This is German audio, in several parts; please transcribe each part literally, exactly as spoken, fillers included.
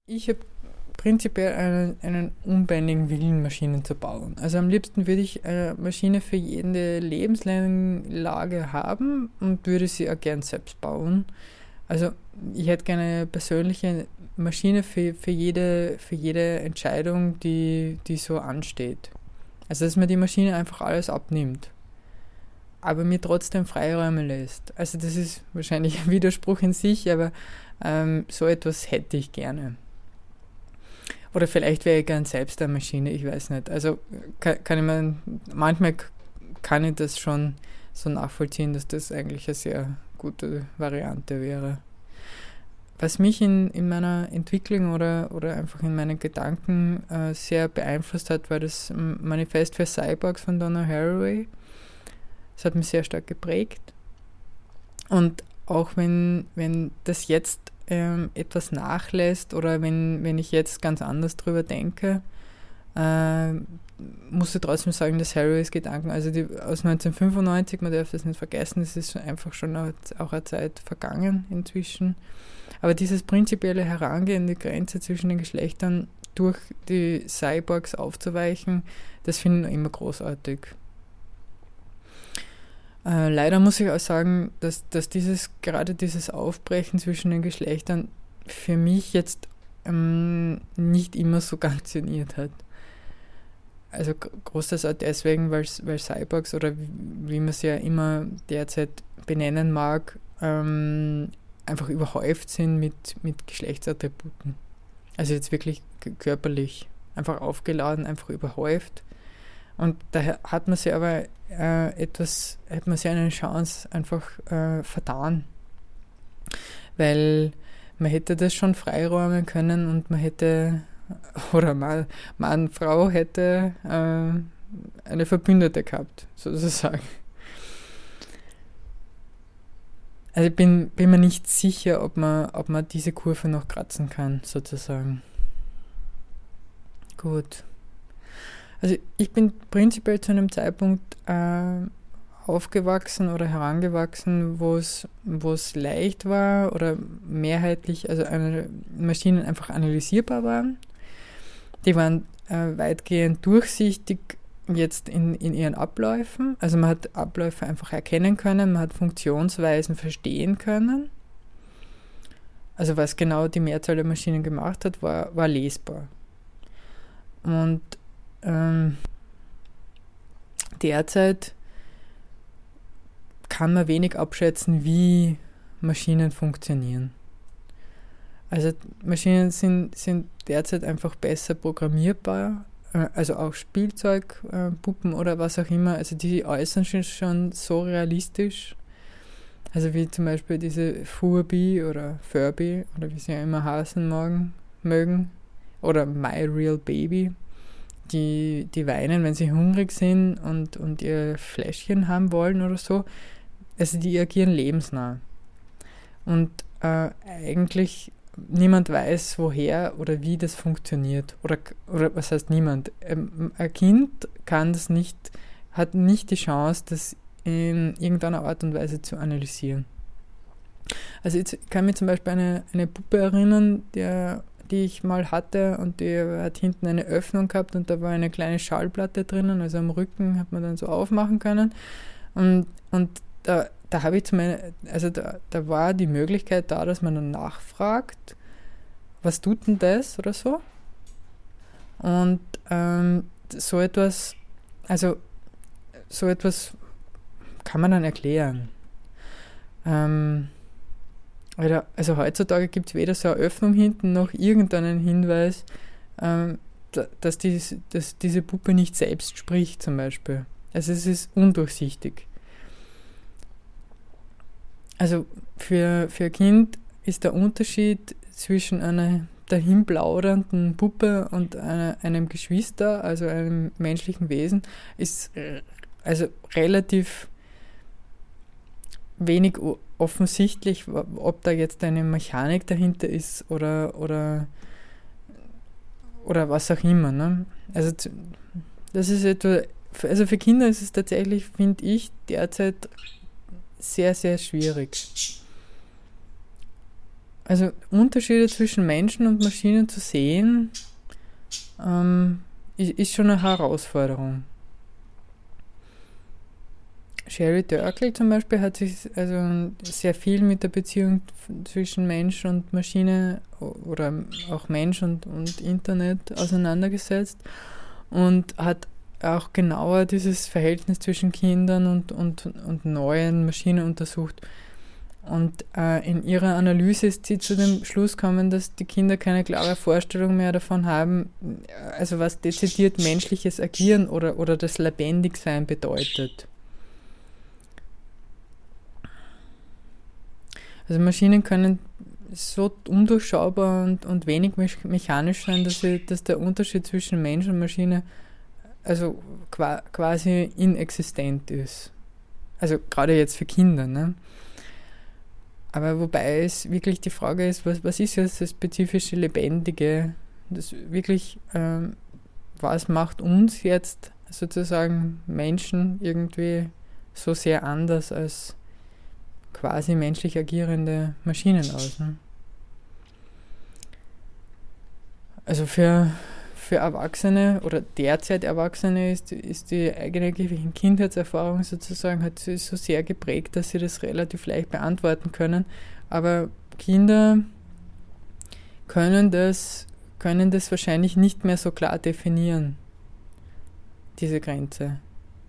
Ich habe prinzipiell einen, einen unbändigen Willen, Maschinen zu bauen. Also am liebsten würde ich eine Maschine für jede Lebenslage haben und würde sie auch gern selbst bauen. Also ich hätte gerne eine persönliche Maschine für, für, jede, für jede Entscheidung, die, die so ansteht. Also dass man die Maschine einfach alles abnimmt, aber mir trotzdem Freiräume lässt. Also das ist wahrscheinlich ein Widerspruch in sich, aber ähm, so etwas hätte ich gerne. Oder vielleicht wäre ich gern selbst eine Maschine, ich weiß nicht. Also kann, kann ich mir, manchmal kann ich das schon so nachvollziehen, dass das eigentlich eine sehr gute Variante wäre. Was mich in, in meiner Entwicklung oder, oder einfach in meinen Gedanken äh, sehr beeinflusst hat, war das Manifest für Cyborgs von Donna Haraway. Das hat mich sehr stark geprägt. Und auch wenn, wenn das jetzt ähm, etwas nachlässt oder wenn, wenn ich jetzt ganz anders drüber denke, äh, muss ich trotzdem sagen, dass Haraways Gedanken, also die aus neunzehnhundertfünfundneunzig, man darf das nicht vergessen, es ist einfach schon auch eine Zeit vergangen inzwischen. Aber dieses prinzipielle Herangehen, die Grenze zwischen den Geschlechtern durch die Cyborgs aufzuweichen, das finde ich immer großartig. Äh, leider muss ich auch sagen, dass, dass dieses, gerade dieses Aufbrechen zwischen den Geschlechtern für mich jetzt ähm, nicht immer so funktioniert hat. Also großteils auch deswegen, weil Cyborgs oder wie, wie man sie ja immer derzeit benennen mag, ähm, einfach überhäuft sind mit, mit Geschlechtsattributen. Also jetzt wirklich körperlich einfach aufgeladen, einfach überhäuft. Und daher hat man sie aber äh, etwas, hat man sie eine Chance einfach äh, vertan. Weil man hätte das schon freiräumen können und man hätte, oder mal Mann, Frau hätte äh, eine Verbündete gehabt, sozusagen. Also ich bin, bin mir nicht sicher, ob man, ob man diese Kurve noch kratzen kann, sozusagen. Gut. Also ich bin prinzipiell zu einem Zeitpunkt äh, aufgewachsen oder herangewachsen, wo es wo es leicht war oder mehrheitlich, also eine Maschinen einfach analysierbar waren. Die waren äh, weitgehend durchsichtig jetzt in, in ihren Abläufen. Also man hat Abläufe einfach erkennen können, man hat Funktionsweisen verstehen können. Also was genau die Mehrzahl der Maschinen gemacht hat, war, war lesbar. Und ähm, derzeit kann man wenig abschätzen, wie Maschinen funktionieren. Also Maschinen sind, sind derzeit einfach besser programmierbar, also auch Spielzeug, äh, Puppen oder was auch immer, also die äußern schon, schon so realistisch, also wie zum Beispiel diese Furby oder Furby oder wie sie ja immer heißen mögen, mögen oder My Real Baby, die, die weinen, wenn sie hungrig sind und, und ihr Fläschchen haben wollen oder so, also die agieren lebensnah und äh, eigentlich niemand weiß, woher oder wie das funktioniert. Oder, oder was heißt niemand? Ähm, ein Kind kann das nicht, hat nicht die Chance, das in irgendeiner Art und Weise zu analysieren. Also ich kann mich zum Beispiel an eine, eine Puppe erinnern, der, die ich mal hatte und die hat hinten eine Öffnung gehabt und da war eine kleine Schallplatte drinnen, also am Rücken hat man dann so aufmachen können. Und, und da Da habe ich zu meiner, also da, da war die Möglichkeit da, dass man dann nachfragt, was tut denn das oder so? Und ähm, so etwas, also so etwas kann man dann erklären. Ähm, also heutzutage gibt es weder so eine Öffnung hinten noch irgendeinen Hinweis, ähm, da, dass, die, dass diese Puppe nicht selbst spricht zum Beispiel. Also es ist undurchsichtig. Also für, für ein Kind ist der Unterschied zwischen einer dahinplaudernden Puppe und einer, einem Geschwister, also einem menschlichen Wesen, ist also relativ wenig offensichtlich, ob da jetzt eine Mechanik dahinter ist oder, oder, oder was auch immer. Ne? Also das ist etwa, also für Kinder ist es tatsächlich, finde ich, derzeit sehr, sehr schwierig. also Unterschiede zwischen Menschen und Maschinen zu sehen, ähm, ist, ist schon eine Herausforderung. Sherry Turkle zum Beispiel hat sich also sehr viel mit der Beziehung zwischen Mensch und Maschine oder auch Mensch und, und Internet auseinandergesetzt und hat auch genauer dieses Verhältnis zwischen Kindern und, und, und neuen Maschinen untersucht. Und äh, in ihrer Analyse ist sie zu dem Schluss gekommen, dass die Kinder keine klare Vorstellung mehr davon haben, also was dezidiert menschliches Agieren oder, oder das Lebendigsein bedeutet. Also Maschinen können so undurchschaubar und, und wenig mechanisch sein, dass, sie, dass der Unterschied zwischen Mensch und Maschine also qua, quasi inexistent ist. Also gerade jetzt für Kinder. Ne? Aber wobei es wirklich die Frage ist, was, was ist jetzt das spezifische Lebendige? Das wirklich, ähm, was macht uns jetzt sozusagen Menschen irgendwie so sehr anders als quasi menschlich agierende Maschinen aus. Ne? Also für, für Erwachsene oder derzeit Erwachsene ist, ist die eigene Kindheitserfahrung sozusagen hat sie so sehr geprägt, dass sie das relativ leicht beantworten können. Aber Kinder können das, können das wahrscheinlich nicht mehr so klar definieren, diese Grenze.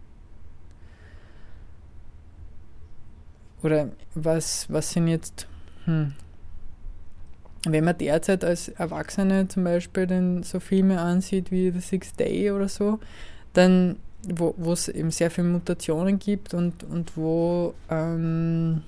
Oder was, was sind jetzt, hm, wenn man derzeit als Erwachsene zum Beispiel dann so Filme ansieht wie The Sixth Day oder so, dann, wo es eben sehr viele Mutationen gibt und, und wo, ähm,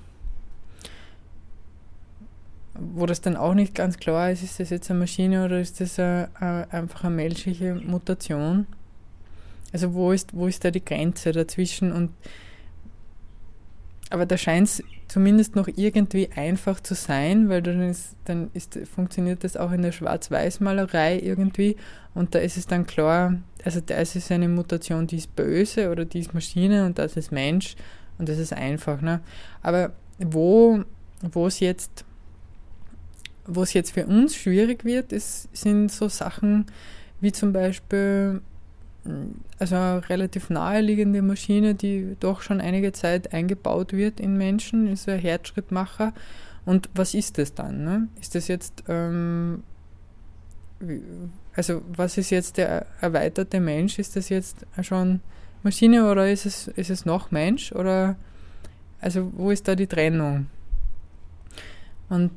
wo das dann auch nicht ganz klar ist, ist das jetzt eine Maschine oder ist das a, a, einfach eine menschliche Mutation? Also wo ist, wo ist da die Grenze dazwischen? Und aber da scheint es zumindest noch irgendwie einfach zu sein, weil dann, ist, dann ist, funktioniert das auch in der Schwarz-Weiß-Malerei irgendwie und da ist es dann klar, also da ist es eine Mutation, die ist böse oder die ist Maschine und das ist Mensch und das ist einfach. Ne? Aber wo wo es jetzt wo es jetzt für uns schwierig wird, ist, sind so Sachen wie zum Beispiel also eine relativ naheliegende Maschine, die doch schon einige Zeit eingebaut wird in Menschen, ist ein Herzschrittmacher. Und was ist das dann? Ne? Ist das jetzt, ähm, also was ist jetzt der erweiterte Mensch? Ist das jetzt schon Maschine oder ist es, ist es noch Mensch? Oder, also wo ist da die Trennung? Und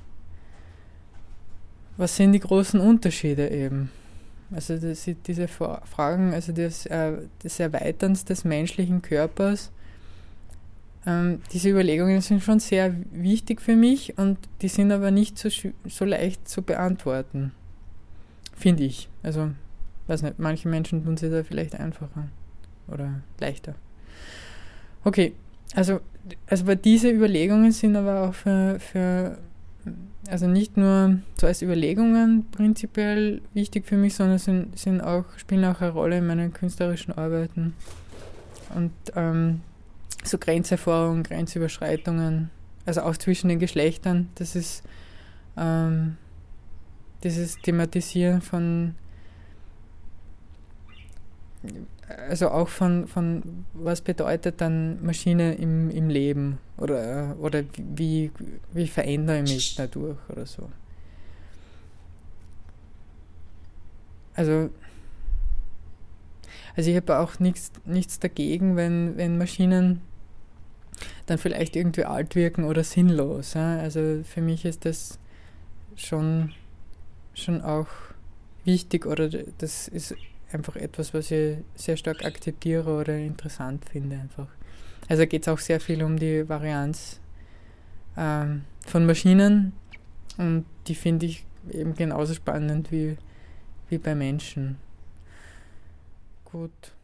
was sind die großen Unterschiede eben? Also das, diese Fragen, also des, äh, des Erweiterns des menschlichen Körpers, ähm, diese Überlegungen sind schon sehr wichtig für mich und die sind aber nicht so, so leicht zu beantworten, finde ich. Also, weiß nicht, manche Menschen tun sie da vielleicht einfacher oder leichter. Okay, also, also weil diese Überlegungen sind aber auch für, für also nicht nur so als Überlegungen prinzipiell wichtig für mich, sondern sind, sind auch, spielen auch eine Rolle in meinen künstlerischen Arbeiten. Und ähm, so Grenzerfahrungen, Grenzüberschreitungen, also auch zwischen den Geschlechtern, das ist ähm, dieses Thematisieren von, also auch von, von was bedeutet dann Maschine im, im Leben oder, oder wie, wie verändere ich mich dadurch oder so. Also, also ich habe auch nichts, nichts dagegen, wenn, wenn Maschinen dann vielleicht irgendwie alt wirken oder sinnlos. Ja? Also für mich ist das schon, schon auch wichtig oder das ist einfach etwas, was ich sehr stark akzeptiere oder interessant finde einfach. Also geht es auch sehr viel um die Varianz ähm, von Maschinen und die finde ich eben genauso spannend wie, wie bei Menschen. Gut.